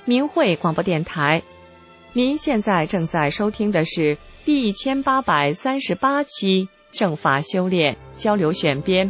明慧广播电台。您现在正在收听的是第1838期正法修炼交流选编。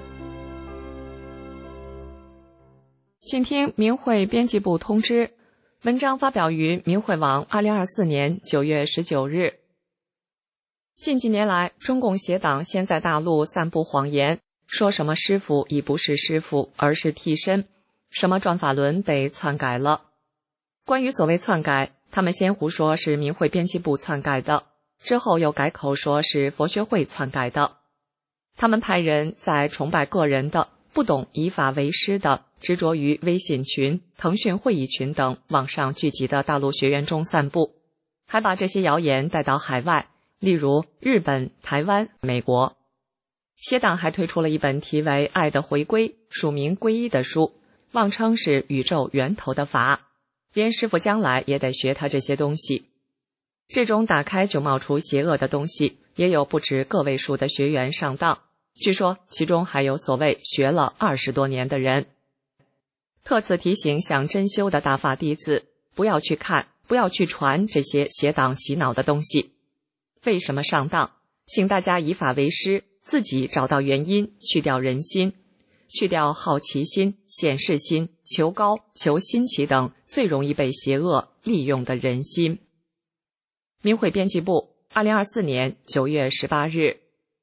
请听明慧编辑部通知，文章发表于明慧网2024年9月19日。近几年来，中共邪党先在大陆散布谎言，说什么师父已不是师父，而是替身，什么转法轮被篡改了。关于所谓篡改，他们先胡说是明慧编辑部篡改的，之后又改口说是佛学会篡改的。他们派人在崇拜个人的、不懂以法为师的、执着于微信群、腾讯会议群等网上聚集的大陆学员中散布，还把这些谣言带到海外，例如日本、台湾、美国。邪党还推出了一本题为《爱的回归》，署名皈依的书，妄称是宇宙源头的法，连师父将来也得学他这些东西。这种打开就冒出邪恶的东西，也有不止个位数的学员上当，据说其中还有所谓学了20多年的人。特此提醒想真修的大法弟子，不要去看，不要去传这些邪党洗脑的东西。为什么上当？请大家以法为师，自己找到原因，去掉人心，去掉好奇心、显示心、求高、求新奇等最容易被邪恶利用的人心。明慧编辑部2024年9月18日。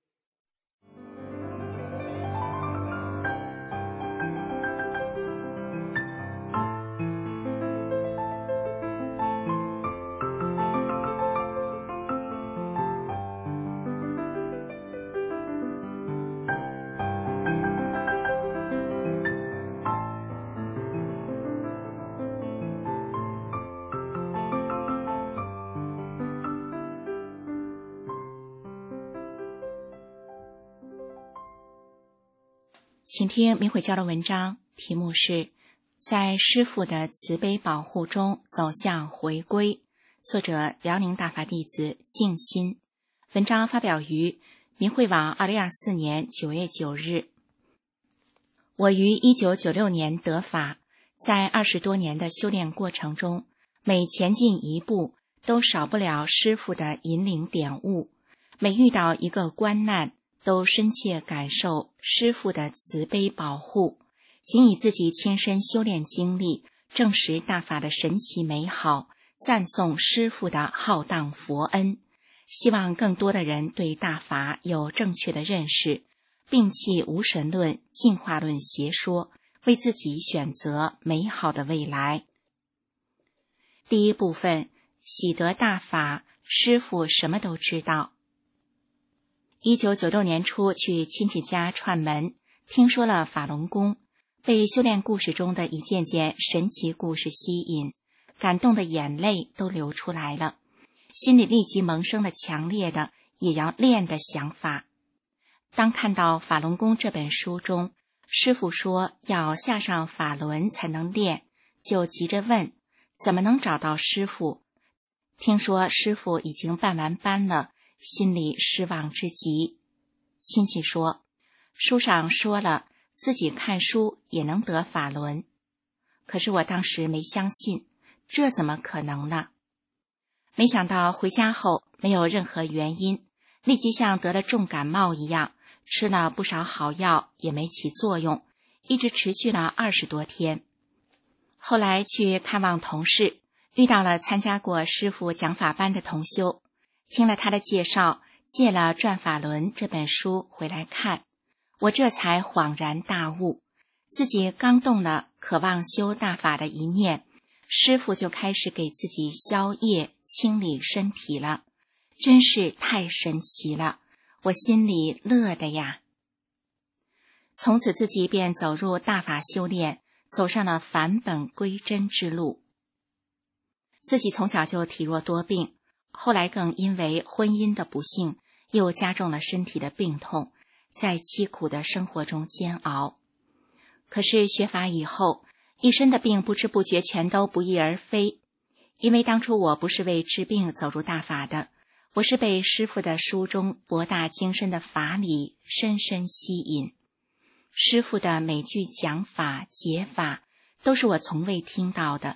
请听明慧教的文章，题目是在师父的慈悲保护中走向回归，作者辽宁大法弟子静心。文章发表于明慧网2024年9月9日。我于1996年得法，在20多年的修炼过程中，每前进一步都少不了师父的引领点悟，每遇到一个关难都深切感受师父的慈悲保护，仅以自己亲身修炼经历证实大法的神奇美好，赞颂师父的浩荡佛恩，希望更多的人对大法有正确的认识，摒弃无神论、进化论邪说，为自己选择美好的未来。第一部分，喜得大法，师父什么都知道。1996年初去亲戚家串门，听说了法轮功，被修炼故事中的一件件神奇故事吸引，感动的眼泪都流出来了，心里立即萌生了强烈的也要练的想法。当看到法轮功这本书中，师父说要下上法轮才能练，就急着问怎么能找到师父。听说师父已经办完班了，心里失望之极。亲戚说，书上说了，自己看书也能得法轮。可是我当时没相信，这怎么可能呢？没想到回家后没有任何原因，立即像得了重感冒一样，吃了不少好药也没起作用，一直持续了20多天。后来去看望同事，遇到了参加过师父讲法班的同修，听了他的介绍，借了《转法轮》这本书回来看，我这才恍然大悟，自己刚动了渴望修大法的一念，师父就开始给自己消业、清理身体了，真是太神奇了，我心里乐的呀。从此自己便走入大法修炼，走上了返本归真之路。自己从小就体弱多病，后来更因为婚姻的不幸，又加重了身体的病痛，在凄苦的生活中煎熬。可是学法以后，一身的病不知不觉全都不翼而飞。因为当初我不是为治病走入大法的，我是被师父的书中博大精深的法理深深吸引。师父的每句讲法解法都是我从未听到的，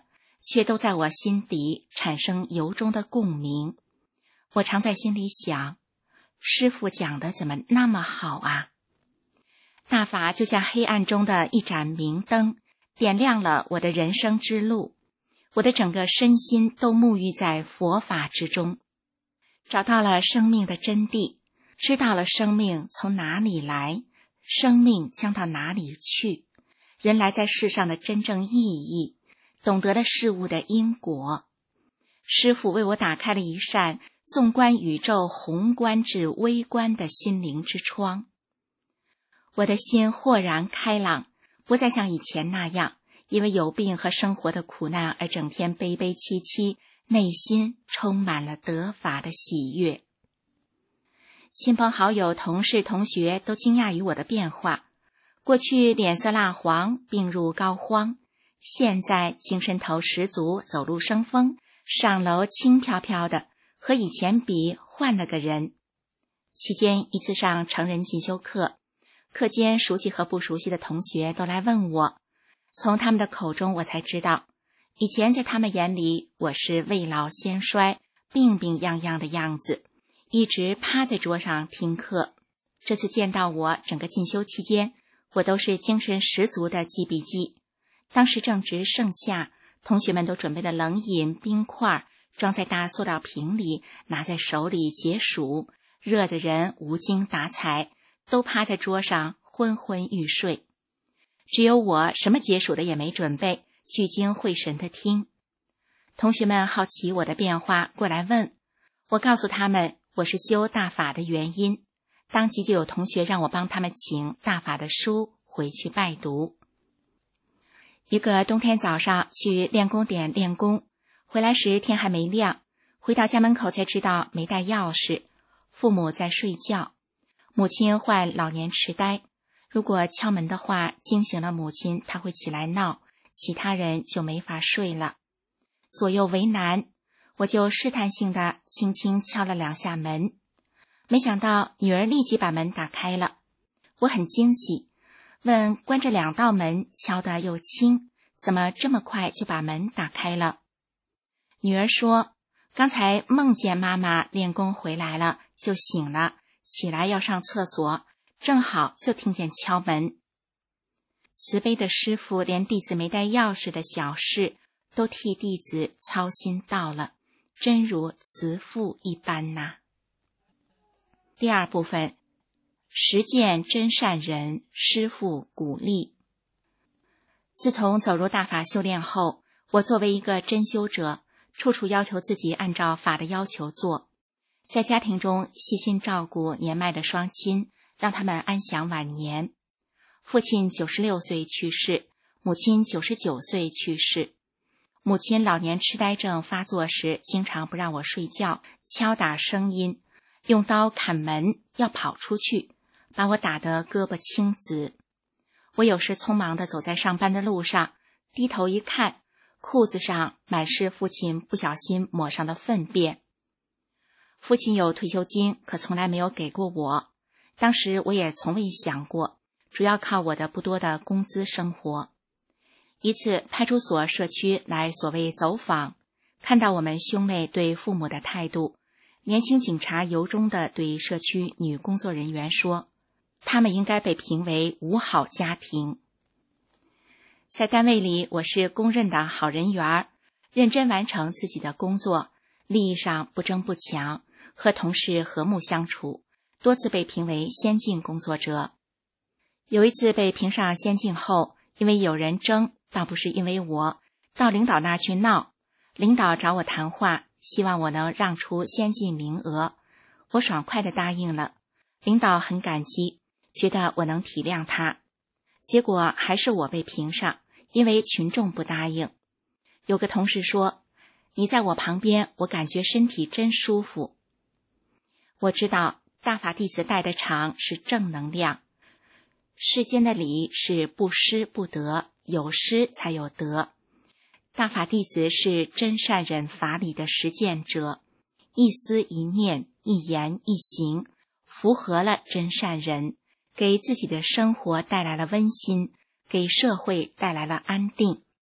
却都在我心底产生由衷的共鸣。我常在心里想，师父讲的怎么那么好啊？大法就像黑暗中的一盏明灯，点亮了我的人生之路。我的整个身心都沐浴在佛法之中，找到了生命的真谛，知道了生命从哪里来，生命将到哪里去，人来在世上的真正意义，懂得了事物的因果。师父为我打开了一扇纵观宇宙宏观至微观的心灵之窗。我的心豁然开朗，不再像以前那样因为有病和生活的苦难而整天悲悲戚戚，内心充满了得法的喜悦。亲朋好友、同事、同学都惊讶于我的变化，过去脸色蜡黄，病入膏肓，现在精神头十足，走路生风，上楼轻飘飘的，和以前比换了个人。期间一次上成人进修课，课间熟悉和不熟悉的同学都来问我，从他们的口中我才知道，以前在他们眼里我是未老先衰，病病殃殃的样子，一直趴在桌上听课。这次见到我，整个进修期间我都是精神十足的记笔记。当时正值盛夏，同学们都准备了冷饮、冰块，装在大塑料瓶里，拿在手里解暑，热的人无精打采，都趴在桌上昏昏欲睡。只有我什么解暑的也没准备，聚精会神地听。同学们好奇我的变化，过来问我，告诉他们我是修大法的原因。当即就有同学让我帮他们请大法的书回去拜读。一个冬天早上去练功点练功，回来时天还没亮，回到家门口才知道没带钥匙，父母在睡觉，母亲患老年痴呆，如果敲门的话惊醒了母亲，她会起来闹，其他人就没法睡了。左右为难，我就试探性的轻轻敲了2下门，没想到女儿立即把门打开了。我很惊喜，问关着2道门，敲得又轻，怎么这么快就把门打开了？女儿说，刚才梦见妈妈练功回来了，就醒了，起来要上厕所，正好就听见敲门。慈悲的师父连弟子没带钥匙的小事都替弟子操心到了，真如慈父一般呐。第2部分，实践真善人，师父鼓励。自从走入大法修炼后，我作为一个真修者，处处要求自己按照法的要求做，在家庭中细心照顾年迈的双亲，让他们安享晚年。父亲96岁去世，母亲99岁去世。母亲老年痴呆症发作时，经常不让我睡觉，敲打声音，用刀砍门，要跑出去，把我打得胳膊青紫。我有时匆忙地走在上班的路上，低头一看，裤子上满是父亲不小心抹上的粪便。父亲有退休金，可从来没有给过我，当时我也从未想过，主要靠我的不多的工资生活。一次派出所社区来所谓走访，看到我们兄妹对父母的态度，年轻警察由衷地对社区女工作人员说，他们应该被评为五好家庭。在单位里，我是公认的好人缘，认真完成自己的工作，利益上不争不抢，和同事和睦相处，多次被评为先进工作者。有一次被评上先进后，因为有人争，倒不是因为我，到领导那去闹，领导找我谈话，希望我能让出先进名额，我爽快地答应了。领导很感激，觉得我能体谅他，结果还是我被评上，因为群众不答应。有个同事说，你在我旁边，我感觉身体真舒服。我知道大法弟子带的场是正能量，世间的理是不失不得，有失才有得。大法弟子是真善忍法理的实践者，一思一念，一言一行，符合了真善忍，给自己的生活带来了温馨，给社会带来了安定。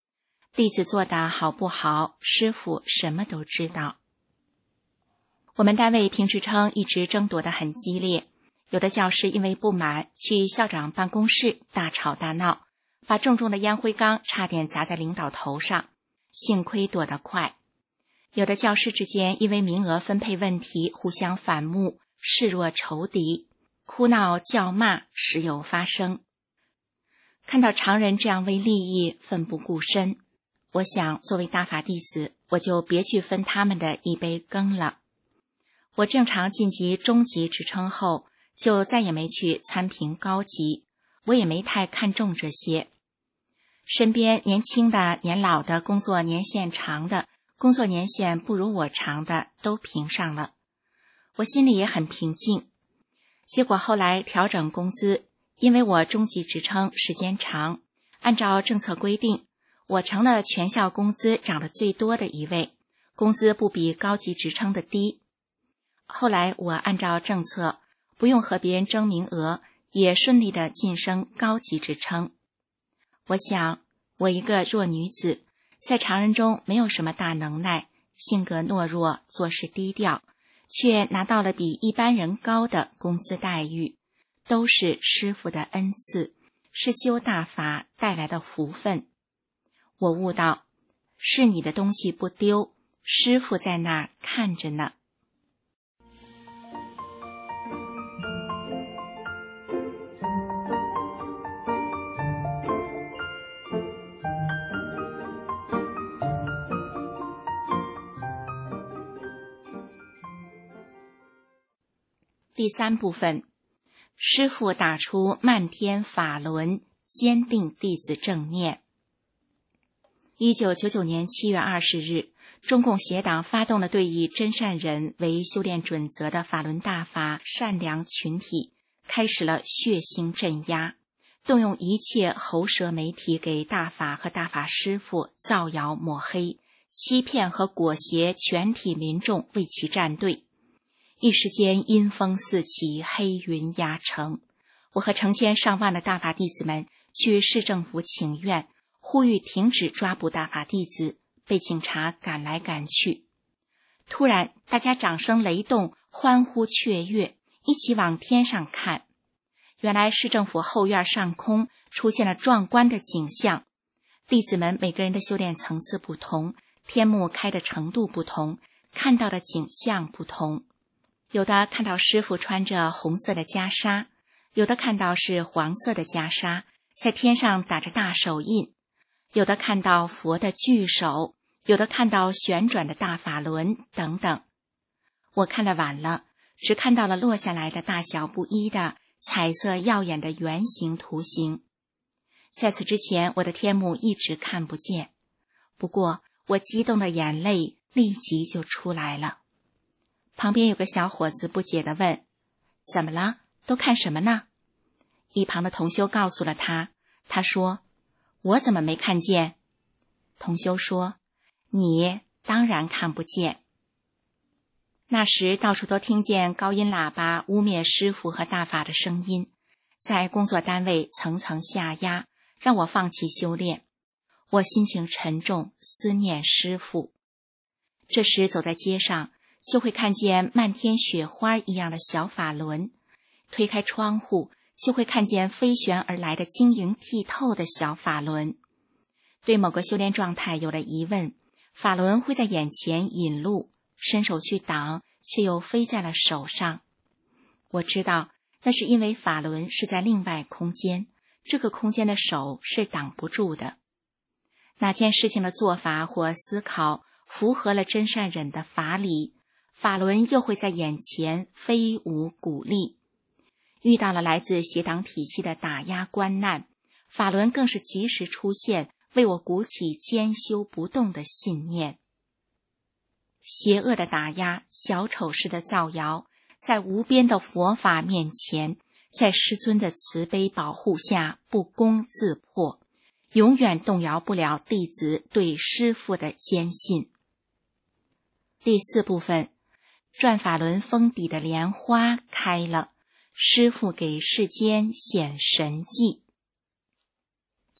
弟子做得好不好，师父什么都知道。我们单位评职称一直争夺得很激烈，有的教师因为不满，去校长办公室大吵大闹，把重重的烟灰缸差点砸在领导头上，幸亏躲得快。有的教师之间因为名额分配问题互相反目，视若仇敌，哭闹叫骂时有发生。看到常人这样为利益奋不顾身，我想作为大法弟子，我就别去分他们的一杯羹了。我正常晋级中级职称后，就再也没去参评高级，我也没太看重这些。身边年轻的、年老的、工作年限长的、工作年限不如我长的都评上了，我心里也很平静。结果后来调整工资，因为我中级职称时间长，按照政策规定，我成了全校工资涨得最多的一位，工资不比高级职称的低。后来我按照政策，不用和别人争名额，也顺利地晋升高级职称。我想，我一个弱女子，在常人中没有什么大能耐，性格懦弱，做事低调，却拿到了比一般人高的工资待遇，都是师父的恩赐，是修大法带来的福分。我悟到，是你的东西不丢，师父在那儿看着呢。第3部分，师父打出漫天法轮，坚定弟子正念。1999年7月20日，中共协党发动了对以真善忍为修炼准则的法轮大法善良群体，开始了血腥镇压，动用一切喉舌媒体给大法和大法师父造谣抹黑，欺骗和裹挟全体民众为其站队。一时间阴风四起，黑云压城。我和成千上万的大法弟子们去市政府请愿，呼吁停止抓捕大法弟子，被警察赶来赶去。突然大家掌声雷动，欢呼雀跃，一起往天上看。原来市政府后院上空出现了壮观的景象，弟子们每个人的修炼层次不同，天幕开的程度不同，看到的景象不同。有的看到师父穿着红色的袈裟，有的看到是黄色的袈裟，在天上打着大手印，有的看到佛的巨手，有的看到旋转的大法轮等等。我看得晚了，只看到了落下来的大小不一的彩色耀眼的圆形图形。在此之前，我的天幕一直看不见，不过我激动的眼泪立即就出来了。旁边有个小伙子不解地问：怎么了？都看什么呢？一旁的同修告诉了他，他说：我怎么没看见？同修说：你当然看不见。那时到处都听见高音喇叭污蔑师父和大法的声音，在工作单位层层下压，让我放弃修炼。我心情沉重，思念师父。这时走在街上，就会看见漫天雪花一样的小法轮，推开窗户就会看见飞旋而来的晶莹剔透的小法轮。对某个修炼状态有了疑问，法轮会在眼前引路，伸手去挡，却又飞在了手上。我知道那是因为法轮是在另外空间，这个空间的手是挡不住的。哪件事情的做法或思考符合了真善忍的法理，法轮又会在眼前飞舞鼓励。遇到了来自邪党体系的打压关难，法轮更是及时出现，为我鼓起坚修不动的信念。邪恶的打压，小丑式的造谣，在无边的佛法面前，在师尊的慈悲保护下不攻自破，永远动摇不了弟子对师父的坚信。第4部分，转法轮封底的莲花开了，师父给世间显神迹。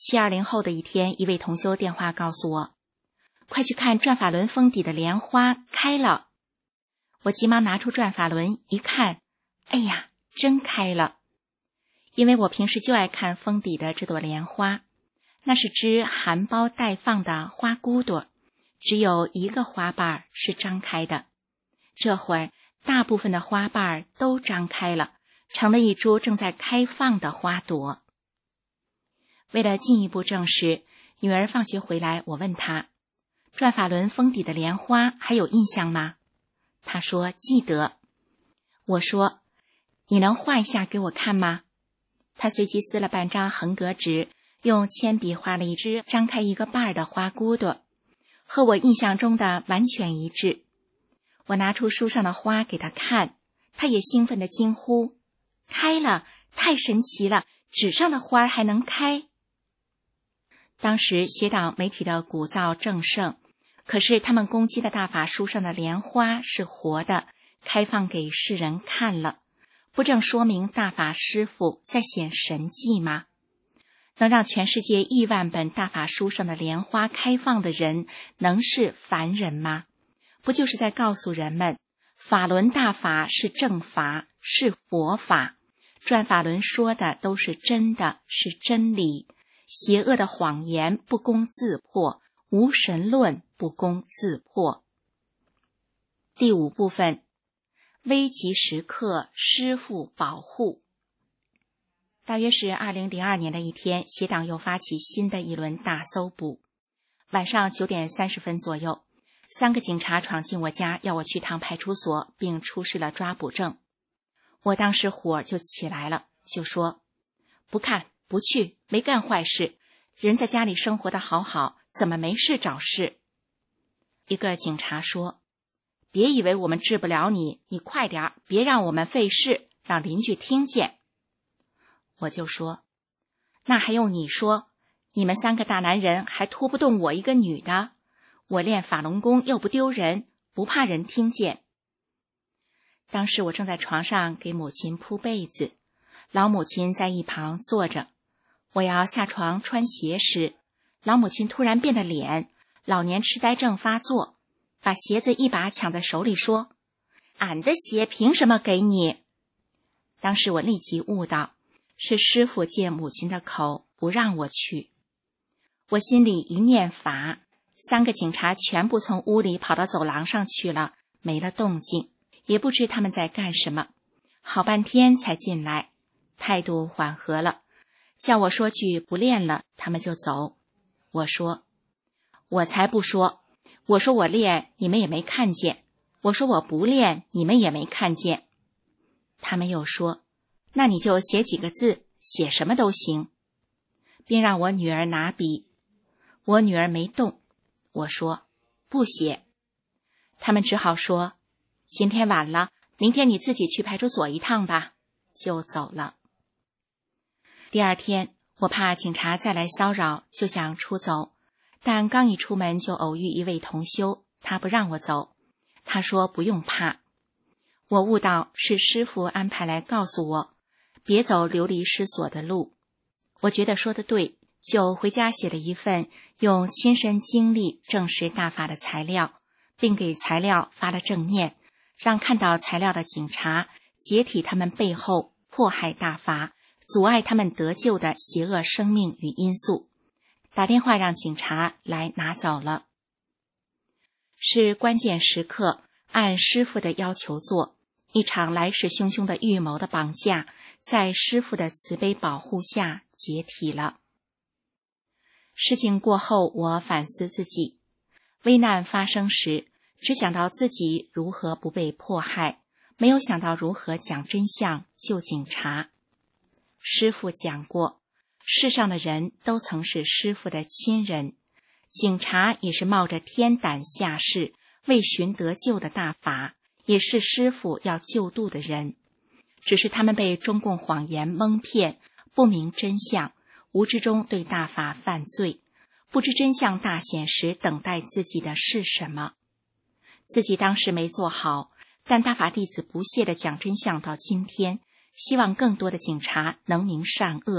720后的一天，一位同修电话告诉我，快去看转法轮封底的莲花开了。我急忙拿出转法轮一看，哎呀，真开了。因为我平时就爱看封底的这朵莲花，那是只含苞待放的花骨朵，只有一个花瓣是张开的。这会儿大部分的花瓣都张开了，成了一株正在开放的花朵。为了进一步证实，女儿放学回来，我问她，转法轮封底的莲花还有印象吗？她说记得。我说，你能画一下给我看吗？她随即撕了半张横格纸，用铅笔画了一只张开一个瓣的花骨朵，和我印象中的完全一致。我拿出书上的花给她看，她也兴奋地惊呼，开了，太神奇了，纸上的花还能开。当时邪党媒体的鼓噪正盛，可是他们攻击的大法书上的莲花是活的，开放给世人看了，不正说明大法师父在显神迹吗？能让全世界亿万本大法书上的莲花开放的人，能是凡人吗？不就是在告诉人们，法轮大法是正法，是佛法，转法轮说的都是真的，是真理，邪恶的谎言不攻自破，无神论不攻自破。第5部分，危急时刻师父保护。大约是2002年的一天，邪党又发起新的一轮大搜捕。晚上9点30分左右，3个警察闯进我家，要我去趟派出所，并出示了抓捕证。我当时火就起来了，就说，不看不去，没干坏事，人在家里生活得好好，怎么没事找事？一个警察说，别以为我们治不了你，你快点，别让我们费事，让邻居听见。我就说，那还用你说，你们3个大男人还拖不动我一个女的，我练法轮功又不丢人，不怕人听见。当时我正在床上给母亲铺被子，老母亲在一旁坐着，我要下床穿鞋时，老母亲突然变了脸，老年痴呆症发作，把鞋子一把抢在手里说，俺的鞋凭什么给你？当时我立即悟到，是师父借母亲的口不让我去。我心里一念法，3个警察全部从屋里跑到走廊上去了，没了动静，也不知他们在干什么，好半天才进来，态度缓和了，叫我说句不练了，他们就走。我说，我才不说，我说我练，你们也没看见，我说我不练，你们也没看见。他们又说，那你就写几个字，写什么都行，并让我女儿拿笔。我女儿没动，我说不写。他们只好说，今天晚了，明天你自己去派出所一趟吧，就走了。第2天，我怕警察再来骚扰，就想出走，但刚一出门就偶遇一位同修，他不让我走，他说不用怕。我悟到是师父安排来告诉我，别走流离失所的路。我觉得说得对，就回家写了一份用亲身经历证实大法的材料，并给材料发了正念，让看到材料的警察解体他们背后迫害大法、阻碍他们得救的邪恶生命与因素，打电话让警察来拿走了。是关键时刻按师父的要求做，一场来势汹汹的预谋的绑架，在师父的慈悲保护下解体了。事情过后，我反思自己，危难发生时，只想到自己如何不被迫害，没有想到如何讲真相、救警察。师父讲过，世上的人都曾是师父的亲人，警察也是冒着天胆下世，为寻得救的大法，也是师父要救度的人，只是他们被中共谎言蒙骗，不明真相，无知中对大法犯罪，不知真相大显时等待自己的是什么。自己当时没做好，但大法弟子不懈地讲真相到今天，希望更多的警察能明善恶，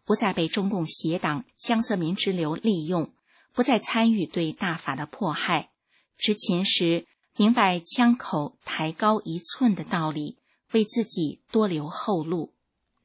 不再被中共邪党江泽民之流利用，不再参与对大法的迫害，执勤时明白枪口抬高1寸的道理，为自己多留后路。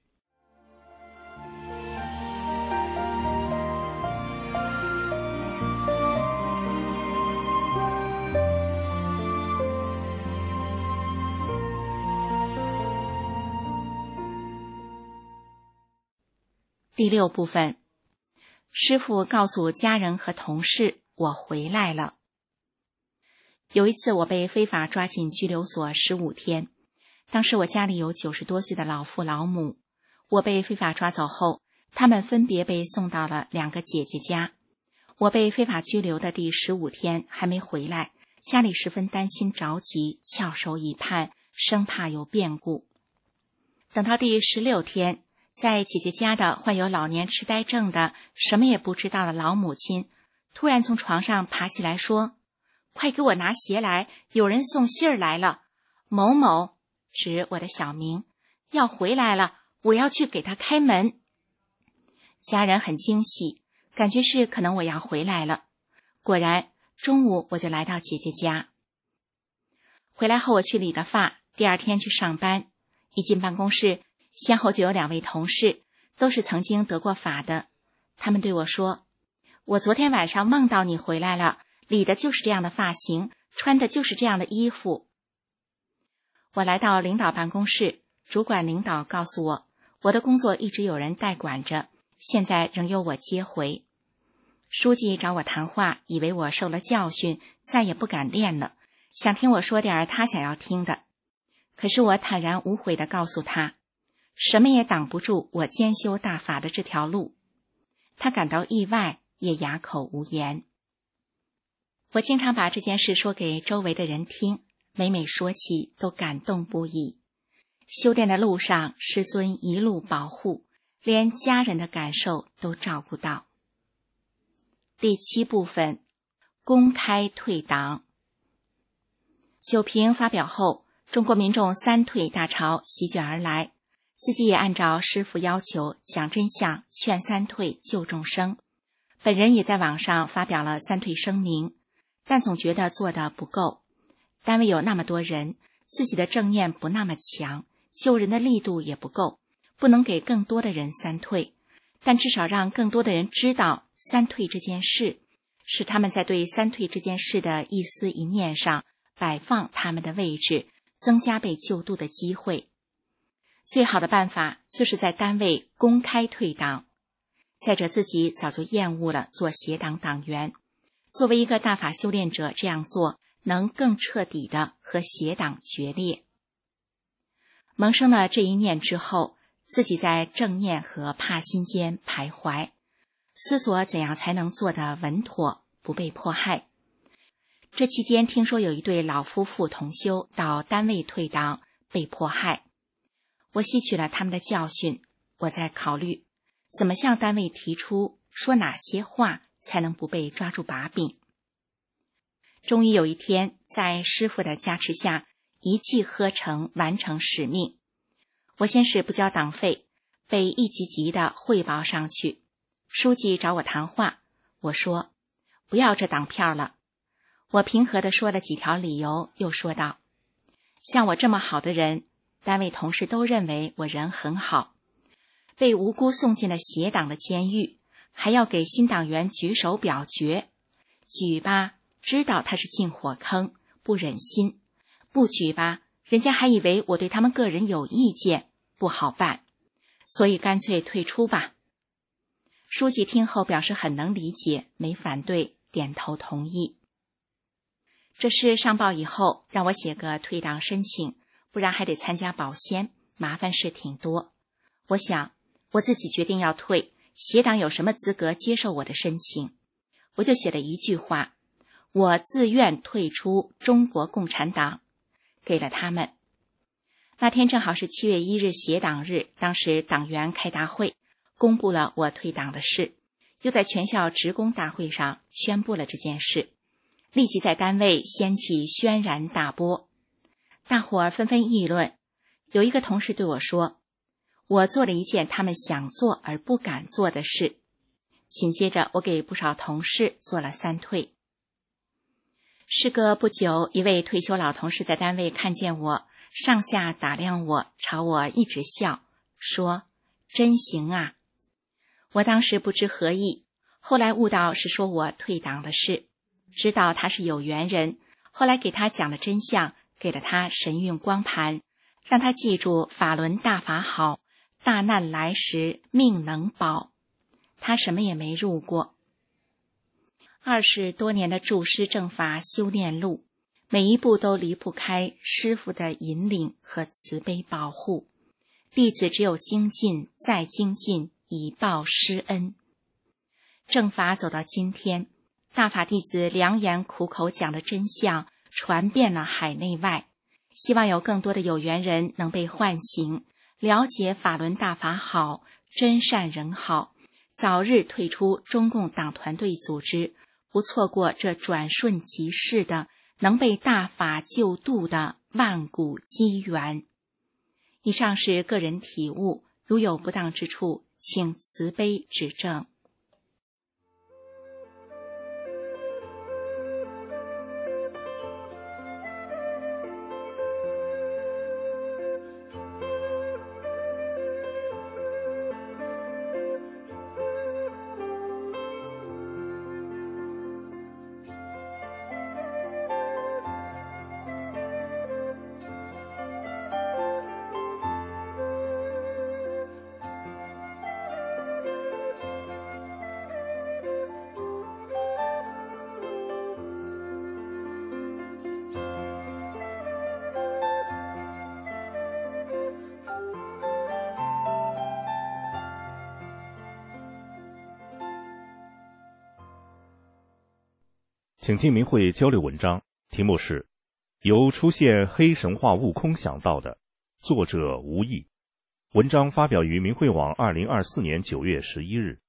第6部分，师父告诉家人和同事，我回来了。有一次我被非法抓进拘留所15天，当时我家里有90多岁的老父老母，我被非法抓走后，他们分别被送到了2个姐姐家。我被非法拘留的第15天还没回来，家里十分担心着急，翘首以盼，生怕有变故。等到第16天，在姐姐家的患有老年痴呆症的什么也不知道的老母亲突然从床上爬起来说，快给我拿鞋来，有人送信儿来了，某某，指我的小名，要回来了，我要去给他开门。家人很惊喜，感觉是可能我要回来了。果然中午我就来到姐姐家。回来后我去理了发，第2天去上班。一进办公室，先后就有2位同事，都是曾经得过法的。他们对我说，我昨天晚上梦到你回来了，理的就是这样的发型，穿的就是这样的衣服。我来到领导办公室，主管领导告诉我，我的工作一直有人代管着，现在仍由我接回。书记找我谈话，以为我受了教训，再也不敢练了，想听我说点他想要听的。可是我坦然无悔地告诉他，什么也挡不住我兼修大法的这条路。他感到意外，也哑口无言。我经常把这件事说给周围的人听，每每说起都感动不已。修炼的路上，师尊一路保护，连家人的感受都照顾到。第7部分，公开退党。九评发表后，中国民众3退大潮席卷而来，自己也按照师父要求讲真相，劝3退救众生。本人也在网上发表了3退声明，但总觉得做得不够。单位有那么多人，自己的正念不那么强，救人的力度也不够，不能给更多的人3退，但至少让更多的人知道3退这件事，使他们在对3退这件事的一思一念上摆放他们的位置，增加被救度的机会。最好的办法就是在单位公开退党。再者，自己早就厌恶了做邪党党员，作为一个大法修炼者，这样做能更彻底地和邪党决裂。萌生了这一念之后，自己在正念和怕心间徘徊，思索怎样才能做得稳妥，不被迫害。这期间听说有一对老夫妇同修到单位退党被迫害，我吸取了他们的教训，我在考虑怎么向单位提出，说哪些话才能不被抓住把柄。终于有一天，在师父的加持下，一气呵成完成使命。我先是不交党费，被一级级的汇报上去。书记找我谈话，我说不要这党票了。我平和地说了几条理由，又说道，像我这么好的人，单位同事都认为我人很好，被无辜送进了邪党的监狱，还要给新党员举手表决。举吧，知道他是进火坑，不忍心；不举吧，人家还以为我对他们个人有意见，不好办，所以干脆退出吧。书记听后表示很能理解，没反对，点头同意。这事上报以后，让我写个退党申请，不然还得参加保鲜，麻烦事挺多。我想我自己决定要退，邪党有什么资格接受我的申请？我就写了一句话，我自愿退出中国共产党，给了他们。那天正好是7月1日邪党日，当时党员开大会，公布了我退党的事，又在全校职工大会上宣布了这件事，立即在单位掀起轩然大波。大伙儿纷纷议论，有一个同事对我说， 我做了一件他们想做而不敢做的事。紧接着，我给不少同事做了3退。事隔不久，一位退休老同事在单位看见我，上下打量我，朝我一直笑，说：“真行啊！”我当时不知何意，后来悟到是说我退党的事，知道他是有缘人，后来给他讲了真相，给了他神韵光盘，让他记住法轮大法好，大难来时命能保。他什么也没入过。20多年的注师正法修炼路，每一步都离不开师父的引领和慈悲保护，弟子只有精进再精进，以报师恩。正法走到今天，大法弟子良言苦口讲的真相传遍了海内外，希望有更多的有缘人能被唤醒，了解法轮大法好，真善人好，早日退出中共党团队组织，不错过这转瞬即逝的能被大法救度的万古机缘。以上是个人体悟，如有不当之处，请慈悲指正。 请听明慧交流文章，题目是由出现黑神话悟空想到的，作者吴毅。文章发表于明慧网2024年9月11日。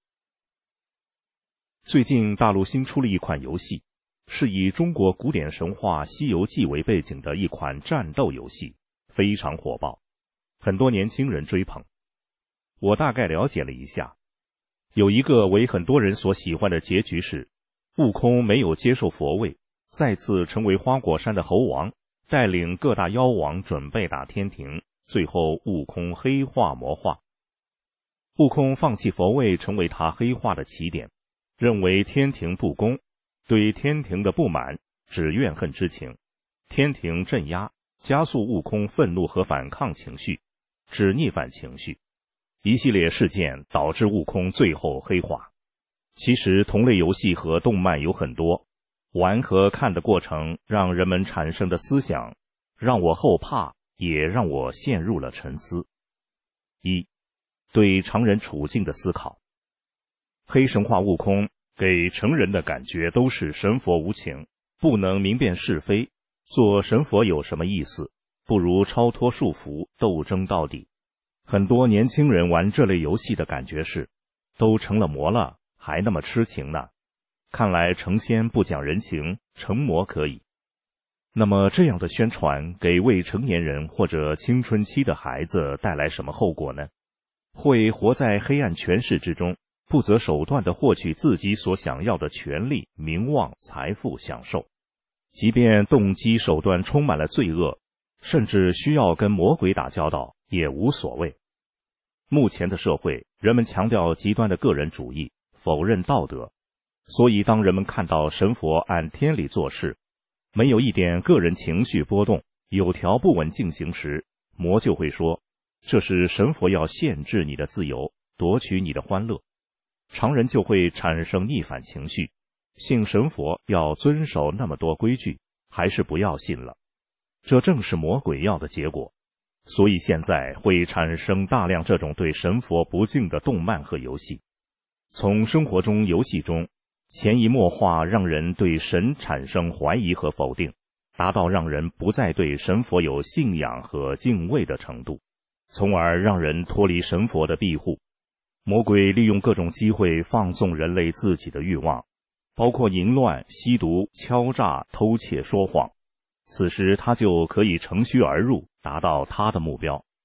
最近大陆新出了一款游戏，是以中国古典神话《西游记》为背景的一款战斗游戏，非常火爆，很多年轻人追捧。我大概了解了一下，有一个为很多人所喜欢的结局是，悟空没有接受佛位，再次成为花果山的猴王，带领各大妖王准备打天庭，最后悟空黑化魔化。悟空放弃佛位成为他黑化的起点，认为天庭不公，对天庭的不满指怨恨之情，天庭镇压，加速悟空愤怒和反抗情绪，指逆反情绪，一系列事件导致悟空最后黑化。其实同类游戏和动漫有很多，玩和看的过程让人们产生的思想，让我后怕，也让我陷入了沉思。1. 对常人处境的思考。黑神话悟空给成人的感觉都是神佛无情，不能明辨是非，做神佛有什么意思？不如超脱束缚，斗争到底。很多年轻人玩这类游戏的感觉是，都成了魔了，还那么痴情呢。看来成仙不讲人情，成魔可以。那么这样的宣传给未成年人或者青春期的孩子带来什么后果呢？会活在黑暗权势之中，不择手段地获取自己所想要的权利、名望、财富、享受。即便动机手段充满了罪恶，甚至需要跟魔鬼打交道，也无所谓。目前的社会，人们强调极端的个人主义，否认道德，所以当人们看到神佛按天理做事，没有一点个人情绪波动，有条不紊进行时，魔就会说，这是神佛要限制你的自由，夺取你的欢乐。常人就会产生逆反情绪，信神佛要遵守那么多规矩，还是不要信了。这正是魔鬼要的结果。所以现在会产生大量这种对神佛不敬的动漫和游戏。从生活中、游戏中潜移默化，让人对神产生怀疑和否定，达到让人不再对神佛有信仰和敬畏的程度，从而让人脱离神佛的庇护。魔鬼利用各种机会放纵人类自己的欲望，包括淫乱、吸毒、敲诈、偷窃、说谎。此时他就可以乘虚而入，达到他的目标。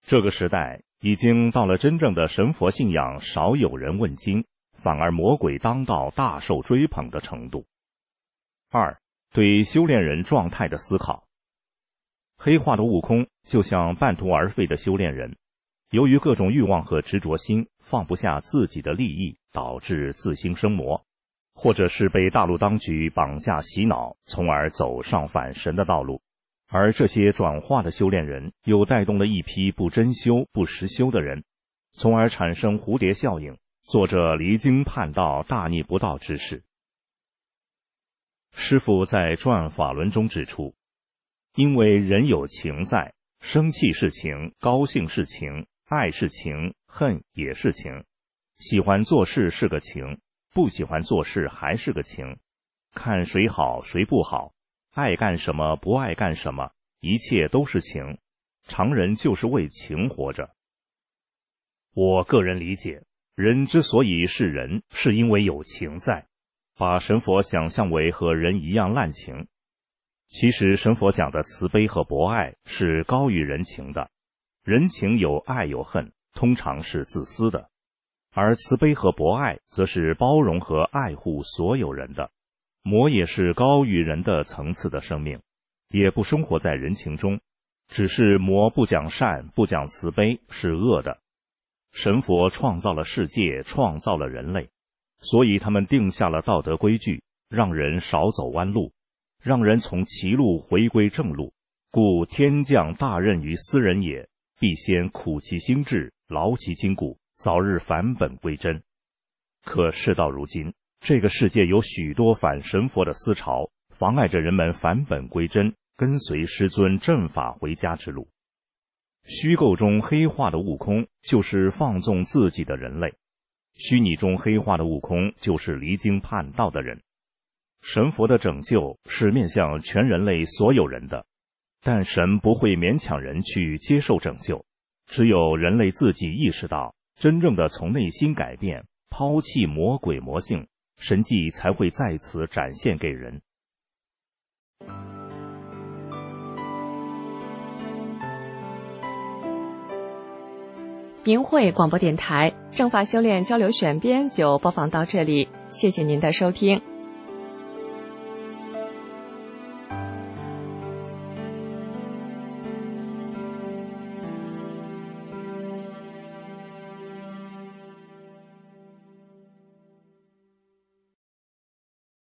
这个时代已经到了真正的神佛信仰少有人问津，反而魔鬼当道大受追捧的程度。二，对修炼人状态的思考。黑化的悟空就像半途而废的修炼人，由于各种欲望和执着心放不下自己的利益，导致自心生魔，或者是被大陆当局绑架洗脑，从而走上反神的道路。而这些转化的修炼人又带动了一批不真修不实修的人，从而产生蝴蝶效应，做着离经叛道大逆不道之事。师父在转法轮中指出，因为人有情在，生气是情，高兴是情，爱是情，恨也是情，喜欢做事是个情，不喜欢做事还是个情，看谁好谁不好，爱干什么不爱干什么，一切都是情，常人就是为情活着。我个人理解，人之所以是人，是因为有情在，把神佛想象为和人一样滥情。其实神佛讲的慈悲和博爱是高于人情的，人情有爱有恨，通常是自私的，而慈悲和博爱则是包容和爱护所有人的。魔也是高于人的层次的生命，也不生活在人情中，只是魔不讲善不讲慈悲是恶的。神佛创造了世界，创造了人类，所以他们定下了道德规矩，让人少走弯路，让人从歧路回归正路。故天降大任于斯人也，必先苦其心志，劳其筋骨，早日返本归真。可事到如今，这个世界有许多反神佛的思潮，妨碍着人们返本归真，跟随师尊正法回家之路。虚构中黑化的悟空就是放纵自己的人类，虚拟中黑化的悟空就是离经叛道的人。神佛的拯救是面向全人类所有人的，但神不会勉强人去接受拯救，只有人类自己意识到，真正的从内心改变，抛弃魔鬼魔性，神迹才会在此展现给人。 明慧广播电台正法修炼交流选编就播放到这里，谢谢您的收听。